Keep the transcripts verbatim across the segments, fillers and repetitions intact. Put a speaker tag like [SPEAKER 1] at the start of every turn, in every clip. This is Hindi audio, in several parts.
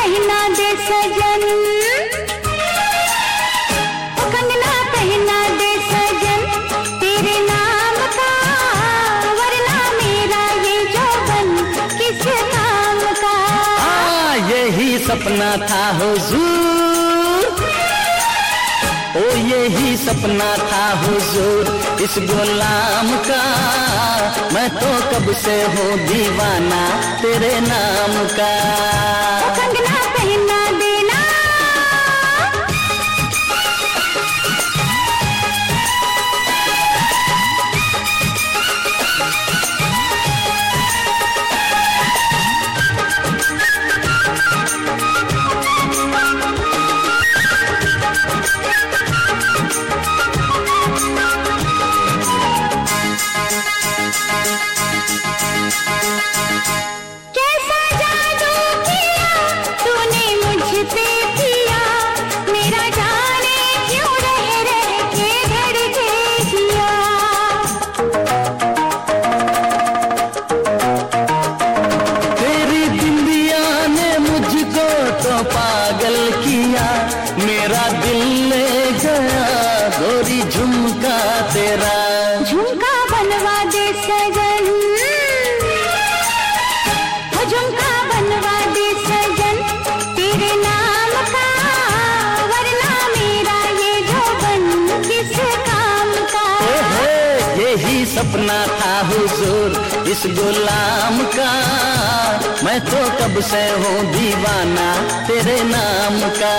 [SPEAKER 1] पहना दे सजन, कंगना पहना दे सजन तेरे नाम का, वरना मेरा ये जौवन किस काम का।
[SPEAKER 2] हाँ यही सपना था हुजूर, ओ यही सपना था हुजूर इस गुलाम का, मैं तो कब से हूँ दीवाना तेरे नाम का।
[SPEAKER 1] कंगना पहना देना, कैसा जादू किया तूने मुझ पे किया, मेरा जाने क्यों रह रह के धड़के जिया।
[SPEAKER 2] तेरी बिंदिया ने मुझको तो पागल किया, मेरा दिल ले गया गोरी झुमका तेरा।
[SPEAKER 1] झुमका बनवा दे सजन, वो झुमका बनवा दे सजन तेरे नाम का, वरना मेरा ये जौवन किस काम का।
[SPEAKER 2] ओहो यही सपना था हुजूर इस गुलाम का, मैं तो कब से हूँ दीवाना तेरे नाम का।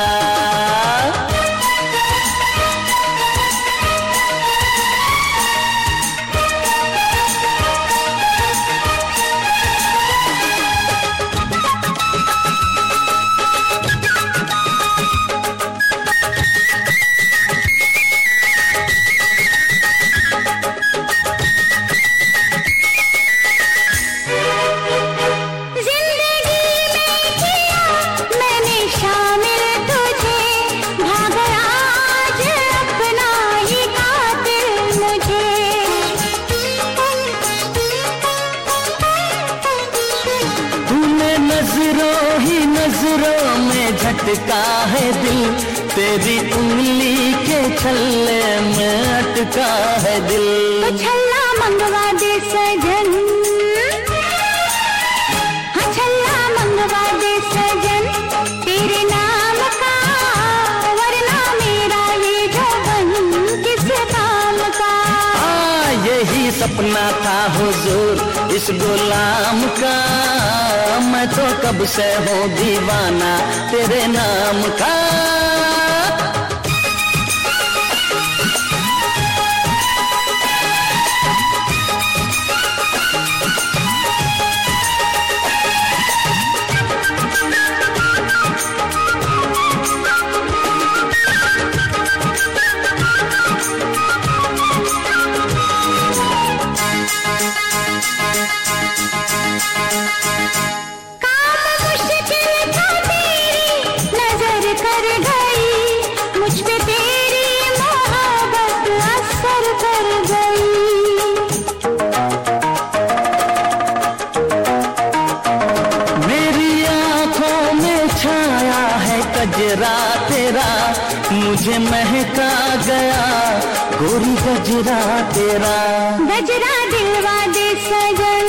[SPEAKER 2] नजरों ही नजरों में झटका है दिल, तेरी उंगली के छल्ले में अटका है दिल।
[SPEAKER 1] तो छल्ला मंगवा दे सजन, हाँ छल्ला मंगवा दे सजन तेरे नाम का, वरना मेरा ये जौवन किस काम का।
[SPEAKER 2] हाँ यही सपना था हुजूर इस गुलाम का, मैं तो कब से हूँ दीवाना तेरे नाम का। गजरा तेरा मुझे महका गया, गोरी गजरा तेरा।
[SPEAKER 1] गजरा दिलवा दे सजन,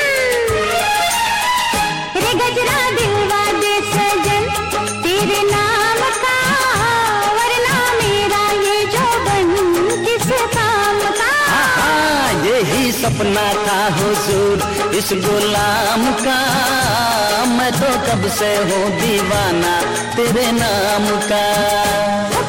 [SPEAKER 1] रे गजरा दिलवा दे सजन तेरे नाम का, वरना मेरा ये जौवन किस काम का।
[SPEAKER 2] हाँ यही सपना था हुजूर इस गुलाम का, मैं तो कब से हूँ दीवाना तेरे नाम का।